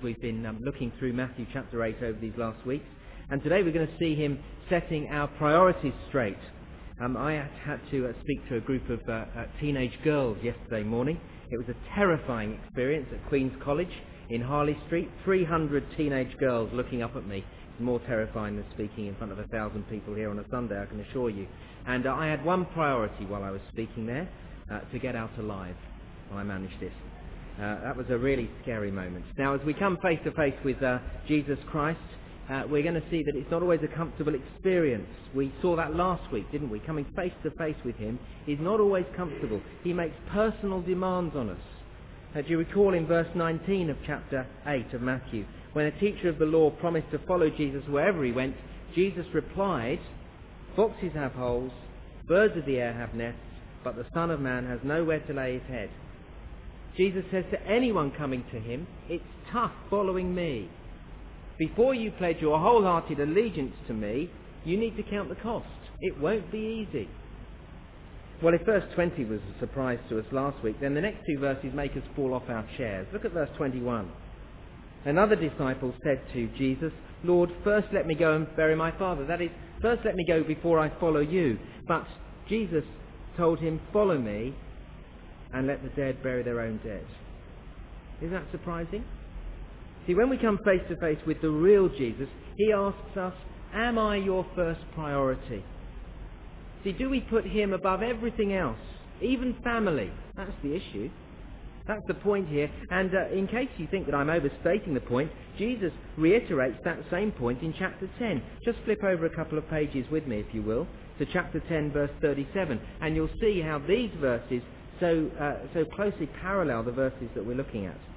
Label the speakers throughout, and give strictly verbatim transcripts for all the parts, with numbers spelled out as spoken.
Speaker 1: we've been um, looking through Matthew chapter eight over these last weeks. And today we're going to see him setting our priorities straight. Um, I had, had to uh, speak to a group of uh, uh, teenage girls yesterday morning. It was a terrifying experience at Queen's College in Harley Street. three hundred teenage girls looking up at me. It's more terrifying than speaking in front of a thousand people here on a Sunday, I can assure you. And uh, I had one priority while I was speaking there, uh, to get out alive. And I managed it. Uh, that was a really scary moment. Now, as we come face to face with uh, Jesus Christ, uh, we're going to see that it's not always a comfortable experience. We saw that last week, didn't we? Coming face to face with him is not always comfortable. He makes personal demands on us. Uh, do you recall in verse nineteen of chapter eight of Matthew, when a teacher of the law promised to follow Jesus wherever he went, Jesus replied, "Foxes have holes, birds of the air have nests, but the Son of Man has nowhere to lay his head." Jesus says to anyone coming to him, it's tough following me. Before you pledge your wholehearted allegiance to me, you need to count the cost. It won't be easy. Well, if verse twenty was a surprise to us last week, then the next two verses make us fall off our chairs. Look at verse twenty-one. Another disciple said to Jesus, "Lord, first let me go and bury my father." That is, first let me go before I follow you. But Jesus told him, "Follow me, and let the dead bury their own dead." Isn't that surprising? See, when we come face to face with the real Jesus, he asks us, am I your first priority? See, do we put him above everything else, even family? That's the issue. That's the point here. And uh, in case you think that I'm overstating the point, Jesus reiterates that same point in chapter ten. Just flip over a couple of pages with me, if you will, to chapter ten, verse thirty-seven, and you'll see how these verses so uh, so closely parallel the verses that we're looking at.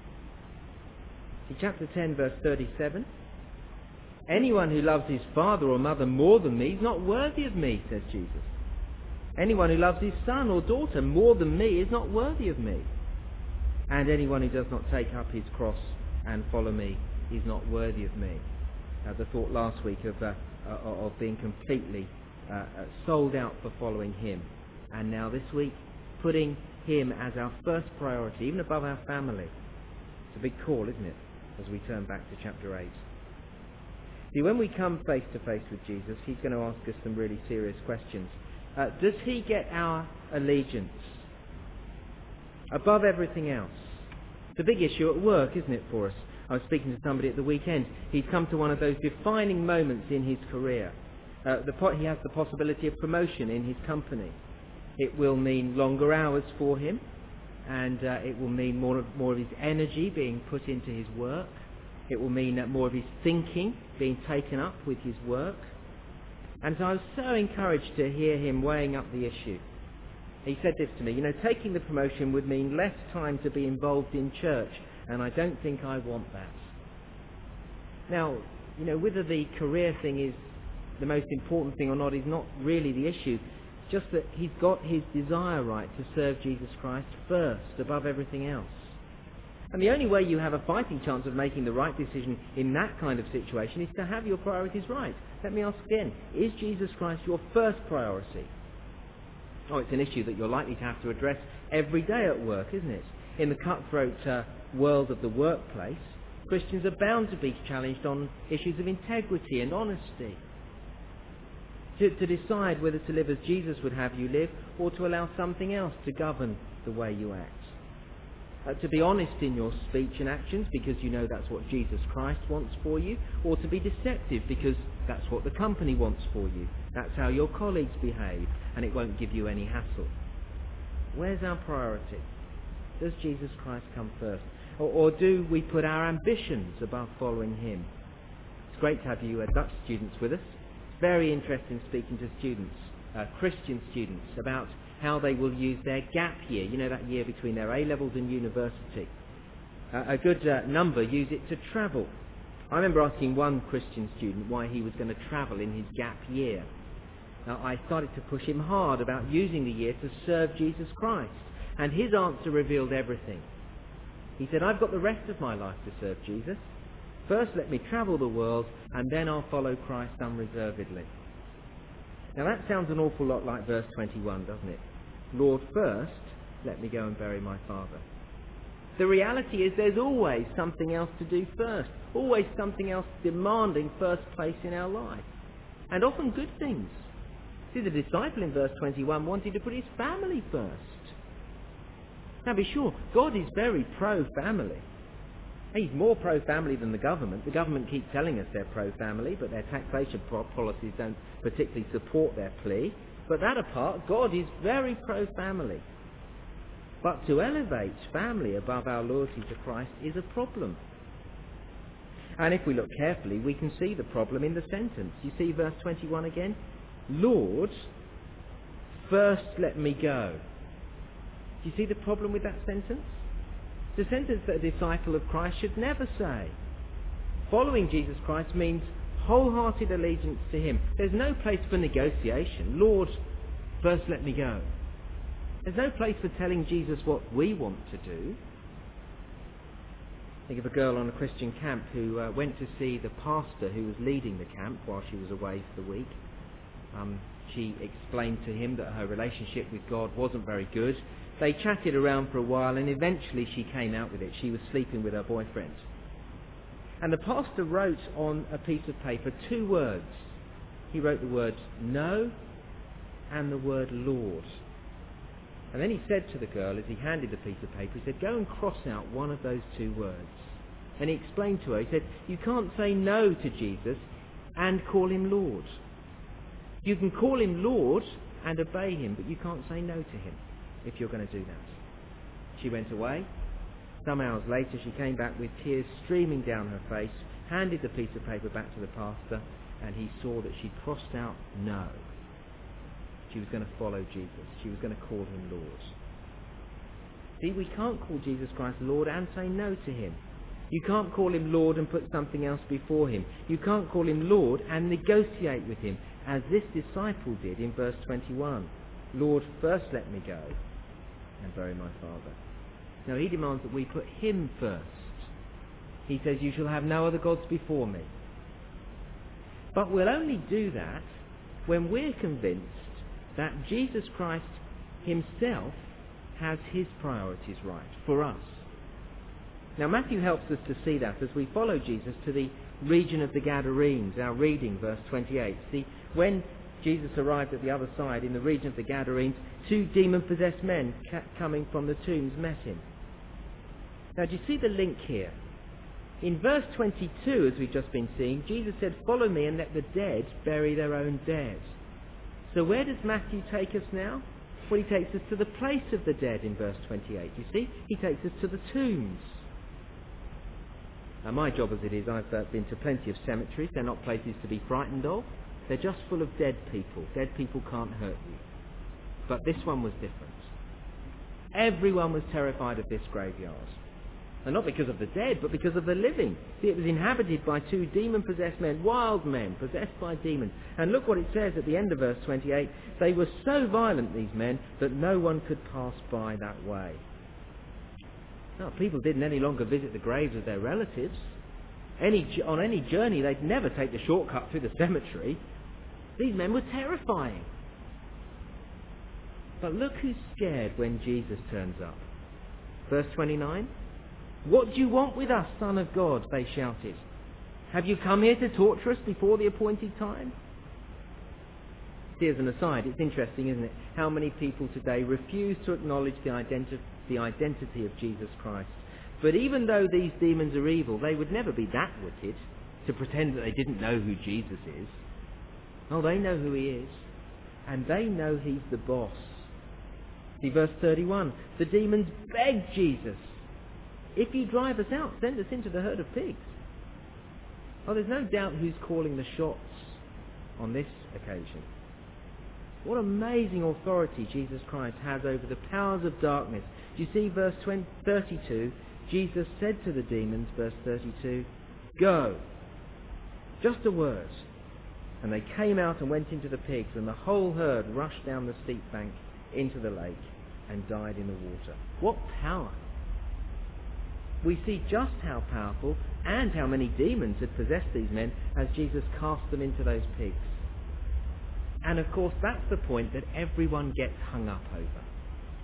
Speaker 1: See, chapter ten, verse thirty-seven. "Anyone who loves his father or mother more than me is not worthy of me," says Jesus. "Anyone who loves his son or daughter more than me is not worthy of me. And anyone who does not take up his cross and follow me is not worthy of me." Uh, the thought last week of, uh, uh, of being completely uh, uh, sold out for following him. And now this week, putting him as our first priority, even above our family. It's a big call, isn't it, as we turn back to chapter eight. See, when we come face to face with Jesus, he's going to ask us some really serious questions. Uh, does he get our allegiance above everything else? It's a big issue at work, isn't it, for us? I was speaking to somebody at the weekend. He's come to one of those defining moments in his career. Uh, the po- he has the possibility of promotion in his company. It will mean longer hours for him, and uh, it will mean more of, more of his energy being put into his work. It will mean uh, more of his thinking being taken up with his work. And so I was so encouraged to hear him weighing up the issue. He said this to me, you know, taking the promotion would mean less time to be involved in church, and I don't think I want that. Now, you know, whether the career thing is the most important thing or not is not really the issue. Just that he's got his desire right to serve Jesus Christ first, above everything else. And the only way you have a fighting chance of making the right decision in that kind of situation is to have your priorities right. Let me ask again, is Jesus Christ your first priority? Oh, it's an issue that you're likely to have to address every day at work, isn't it? In the cutthroat uh, world of the workplace, Christians are bound to be challenged on issues of integrity and honesty. To, to decide whether to live as Jesus would have you live, or to allow something else to govern the way you act. Uh, to be honest in your speech and actions because you know that's what Jesus Christ wants for you, or to be deceptive because that's what the company wants for you. That's how your colleagues behave, and it won't give you any hassle. Where's our priority? Does Jesus Christ come first? Or, or do we put our ambitions above following him? It's great to have you uh, Dutch students with us. It's very interesting speaking to students, uh, Christian students, about how they will use their gap year, you know, that year between their A-levels and university. Uh, a good uh, number use it to travel. I remember asking one Christian student why he was going to travel in his gap year. Now, I started to push him hard about using the year to serve Jesus Christ, and his answer revealed everything. He said, I've got the rest of my life to serve Jesus. First let me travel the world, and then I'll follow Christ unreservedly. Now that sounds an awful lot like verse twenty-one, doesn't it? Lord, first let me go and bury my father. The reality is there's always something else to do first, always something else demanding first place in our life, and often good things. See, the disciple in verse twenty-one wanted to put his family first. Now be sure, God is very pro-family. He's more pro-family than the government. The government keeps telling us they're pro-family, but their taxation policies don't particularly support their plea. But that apart, God is very pro-family. But to elevate family above our loyalty to Christ is a problem. And if we look carefully, we can see the problem in the sentence. You see verse twenty-one again? Lord, first let me go. Do you see the problem with that sentence? It's a sentence that a disciple of Christ should never say. Following Jesus Christ means wholehearted allegiance to him. There's no place for negotiation. Lord, first let me go. There's no place for telling Jesus what we want to do. Think of a girl on a Christian camp who uh, went to see the pastor who was leading the camp while she was away for the week. Um, she explained to him that her relationship with God wasn't very good. They chatted around for a while and eventually she came out with it. She was sleeping with her boyfriend. And the pastor wrote on a piece of paper two words. He wrote the word no and the word Lord. And then he said to the girl, as he handed the piece of paper, he said, go and cross out one of those two words. And he explained to her, he said, you can't say no to Jesus and call him Lord. You can call him Lord and obey him, but you can't say no to him if you're going to do that. She went away. Some hours later she came back with tears streaming down her face, handed the piece of paper back to the pastor, and he saw that she'd crossed out no. She was going to follow Jesus. She was going to call him Lord. See, we can't call Jesus Christ Lord and say no to him. You can't call him Lord and put something else before him. You can't call him Lord and negotiate with him, as this disciple did in verse twenty-one. Lord, first let me go and bury my father. No, he demands that we put him first. He says, you shall have no other gods before me. But we'll only do that when we're convinced that Jesus Christ himself has his priorities right for us. Now Matthew helps us to see that as we follow Jesus to the region of the Gadarenes, our reading, verse twenty-eight. See, when Jesus arrived at the other side in the region of the Gadarenes, two demon-possessed men ca- coming from the tombs met him. Now do you see the link here? In verse twenty-two, as we've just been seeing, Jesus said, follow me and let the dead bury their own dead. So where does Matthew take us now? Well, he takes us to the place of the dead in verse twenty-eight. You see, he takes us to the tombs. Now my job as it is, I've uh, been to plenty of cemeteries. They're not places to be frightened of. They're just full of dead people. Dead people can't hurt you. But this one was different. Everyone was terrified of this graveyard. And not because of the dead, but because of the living. See, it was inhabited by two demon-possessed men, wild men, possessed by demons. And look what it says at the end of verse twenty-eight. They were so violent, these men, that no one could pass by that way. Now, people didn't any longer visit the graves of their relatives. Any, on any journey, they'd never take the shortcut through the cemetery. These men were terrifying. But look who's scared when Jesus turns up. Verse twenty-nine. What do you want with us, Son of God? They shouted. Have you come here to torture us before the appointed time? See, as an aside, it's interesting, isn't it, how many people today refuse to acknowledge the, identi- the identity of Jesus Christ. But even though these demons are evil, they would never be that wicked to pretend that they didn't know who Jesus is. Oh, they know who he is. And they know he's the boss. See, verse thirty-one. The demons begged Jesus, if you drive us out, send us into the herd of pigs. Oh, there's no doubt who's calling the shots on this occasion. What amazing authority Jesus Christ has over the powers of darkness. Do you see verse thirty-two? Jesus said to the demons, verse thirty-two, go. Just a word. And they came out and went into the pigs, and the whole herd rushed down the steep bank into the lake and died in the water. What power! We see just how powerful and how many demons had possessed these men as Jesus cast them into those pigs. And of course, that's the point that everyone gets hung up over.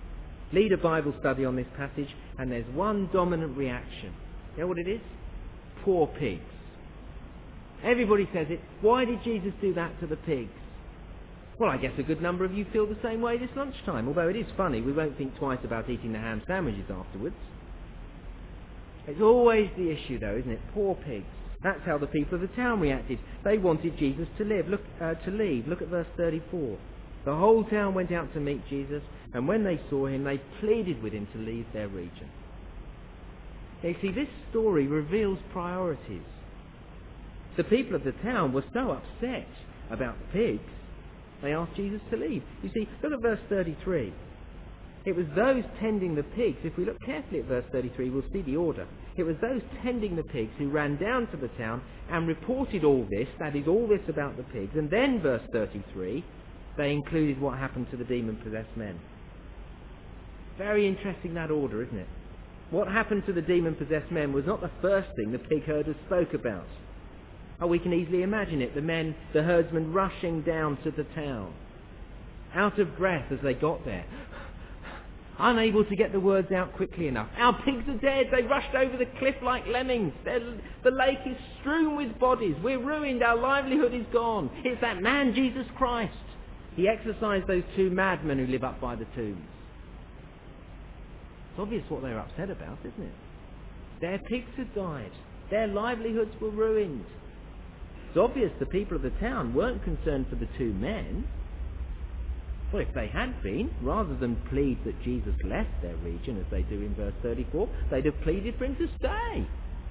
Speaker 1: lead a Bible study on this passage, and there's one dominant reaction. You know what it is? Poor pigs. Everybody says it. Why did Jesus do that to the pigs? Well, I guess a good number of you feel the same way this lunchtime, although it is funny, we won't think twice about eating the ham sandwiches afterwards. It's always the issue though, isn't it? Poor pigs. That's how the people of the town reacted. They wanted Jesus to live. Look, uh, to leave. Look at verse thirty-four. The whole town went out to meet Jesus, and when they saw him, they pleaded with him to leave their region. You see, this story reveals priorities. The people of the town were so upset about the pigs, they asked Jesus to leave. You see, look at verse thirty-three. It was those tending the pigs. If we look carefully at verse thirty-three, we'll see the order. It was those tending the pigs who ran down to the town and reported all this, that is, all this about the pigs. And then, verse thirty-three, they included what happened to the demon-possessed men. Very interesting, that order, isn't it? What happened to the demon-possessed men was not the first thing the pig herders spoke about. Oh, we can easily imagine it. The men, the herdsmen rushing down to the town, out of breath as they got there, unable to get the words out quickly enough. Our pigs are dead. They rushed over the cliff like lemmings. They're, the lake is strewn with bodies. We're ruined. Our livelihood is gone. It's that man, Jesus Christ. He exorcised those two madmen who live up by the tombs. It's obvious what they're upset about, isn't it? Their pigs had died. Their livelihoods were ruined. It's obvious the people of the town weren't concerned for the two men. Well, if they had been, rather than plead that Jesus left their region, as they do in verse thirty-four, they'd have pleaded for him to stay.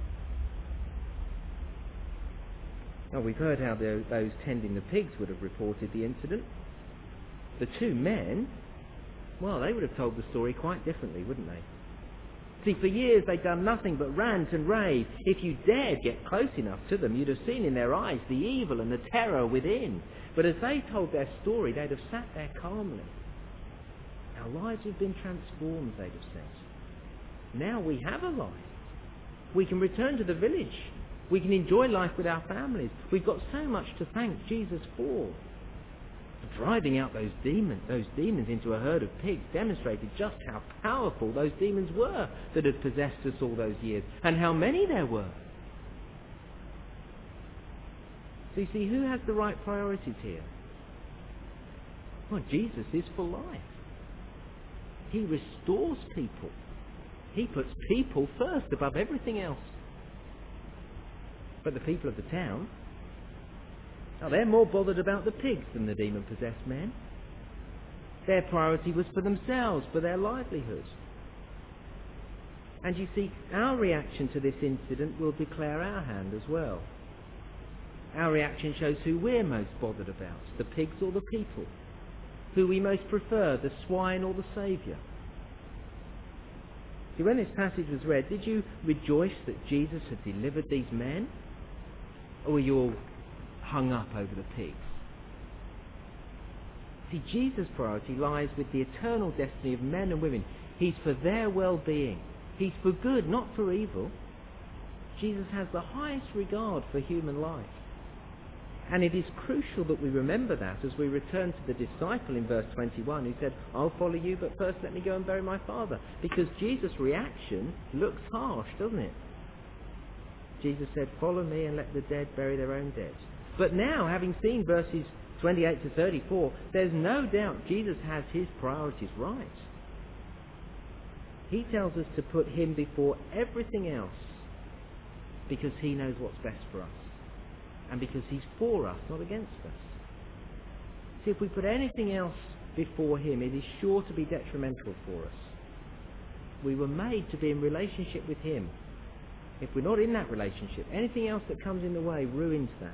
Speaker 1: Well, we've heard how the, those tending the pigs would have reported the incident. The two men, well, they would have told the story quite differently, wouldn't they? See, for years they'd done nothing but rant and rave. If you dared get close enough to them, you'd have seen in their eyes the evil and the terror within. But as they told their story, they'd have sat there calmly. Our lives have been transformed, they'd have said. Now we have a life. We can return to the village. We can enjoy life with our families. We've got so much to thank Jesus for. Driving out those demons, those demons into a herd of pigs demonstrated just how powerful those demons were that had possessed us all those years, and how many there were. So you see, who has the right priorities here? Well, Jesus is for life. He restores people. He puts people first above everything else. But the people of the town, now they're more bothered about the pigs than the demon-possessed men. Their priority was for themselves, for their livelihood. And you see, our reaction to this incident will declare our hand as well. Our reaction shows who we're most bothered about, the pigs or the people. Who we most prefer, the swine or the Saviour. See, when this passage was read, did you rejoice that Jesus had delivered these men? Or were you all hung up over the pigs? See, Jesus' priority lies with the eternal destiny of men and women. He's for their well-being. He's for good, not for evil. Jesus has the highest regard for human life. And it is crucial that we remember that as we return to the disciple in verse twenty-one who said, I'll follow you, but first let me go and bury my Father. Because Jesus' reaction looks harsh, doesn't it? Jesus said, follow me and let the dead bury their own dead. But now, having seen verses twenty-eight to thirty-four, there's no doubt Jesus has his priorities right. He tells us to put him before everything else because he knows what's best for us. And because he's for us, not against us. See, if we put anything else before him, it is sure to be detrimental for us. We were made to be in relationship with him. If we're not in that relationship, anything else that comes in the way ruins that.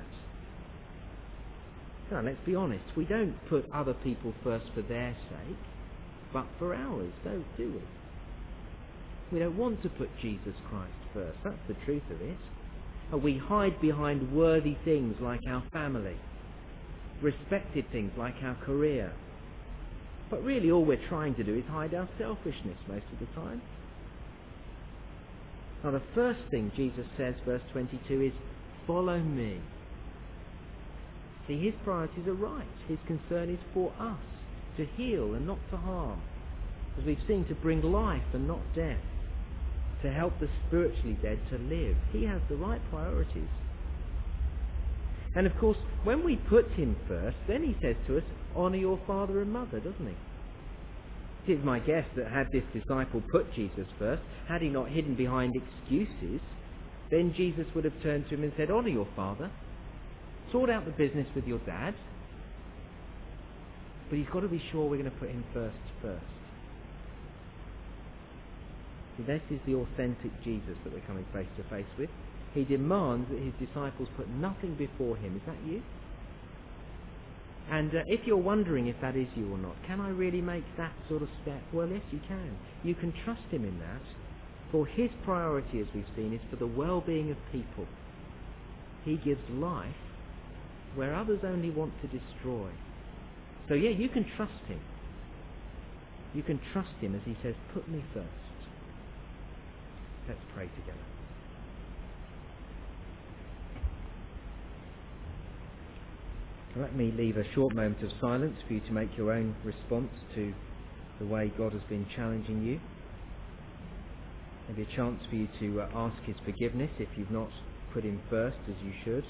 Speaker 1: Now, let's be honest. We don't put other people first for their sake, but for ours, do we? We don't want to put Jesus Christ first. That's the truth of it. We hide behind worthy things like our family, respected things like our career. But really all we're trying to do is hide our selfishness most of the time. Now the first thing Jesus says, verse twenty-two, is follow me. See, his priorities are right. His concern is for us, to heal and not to harm. as we've seen, to bring life and not death, to help the spiritually dead to live. He has the right priorities. And of course, when we put him first, then he says to us, honour your father and mother, doesn't he? It is my guess that had this disciple put Jesus first, had he not hidden behind excuses, then Jesus would have turned to him and said, honour your father, sort out the business with your dad, but he's got to be sure we're going to put him first first. So this is the authentic Jesus that we're coming face to face with. He demands that his disciples put nothing before him. Is that you? And uh, if you're wondering if that is you or not, can I really make that sort of step? Well, yes, you can. You can trust him in that. For his priority, as we've seen, is for the well-being of people. He gives life where others only want to destroy. So yeah, you can trust him. You can trust him as he says, put me first. Let's pray together. Let me leave a short moment of silence for you to make your own response to the way God has been challenging you. Maybe a chance for you to uh, ask his forgiveness if you've not put him first as you should.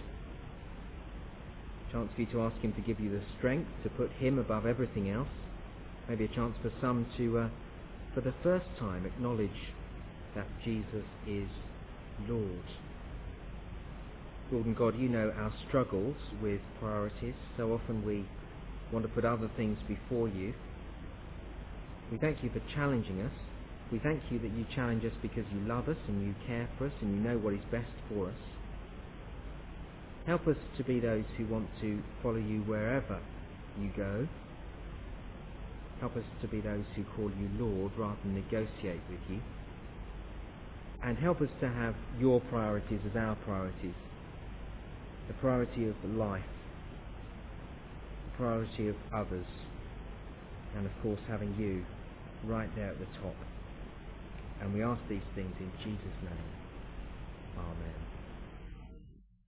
Speaker 1: A chance for you to ask him to give you the strength to put him above everything else. Maybe a chance for some to, uh, for the first time, acknowledge that Jesus is Lord. Lord and God, you know our struggles with priorities. So often we want to put other things before you. We thank you for challenging us. We thank you that you challenge us because you love us and you care for us and you know what is best for us. Help us to be those who want to follow you wherever you go. Help us to be those who call you Lord rather than negotiate with you. And help us to have your priorities as our priorities. The priority of life, the priority of others, and of course having you right there at the top. And we ask these things in Jesus' name. Amen.